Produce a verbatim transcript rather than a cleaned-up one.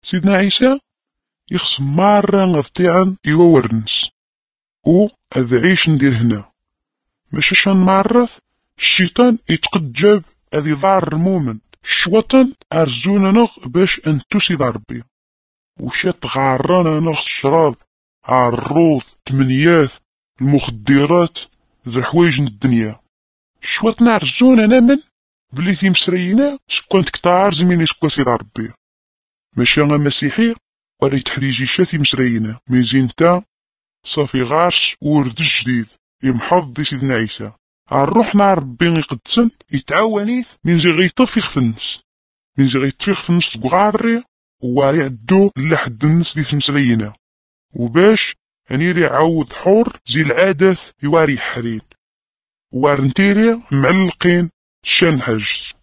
سيدنا عيسى يخص مرة غطيعا يورنس و هذا عيش ندير هنا باش شان معرف الشيطان يتقجب هذي ضار المؤمن الشوطن ارزونا نغ باش انتو سيد ربي وشات غارانا نغ الشراب عالروض تمنيات المخدرات ذا حوايج الدنيا شوط نعرزونا نمن بلي في مسرينا سكوانت كتار زميني سكوا سيد ربي ماشي انا مسيحي وريت حديجي شاتي مسرينا ميزين تا صافي غارش ورد جديد يمحض دي سيدنا عيسى عالروح نار ربي يقدسن يتعاونيت من زي غيطفيخ في النس من زي غيطفيخ في النس تقعري واري عدو لحد النس دي مسرينا وباش انيري عاود حور زي العادات يواري حرين وارنتيري معلقين شان حاجز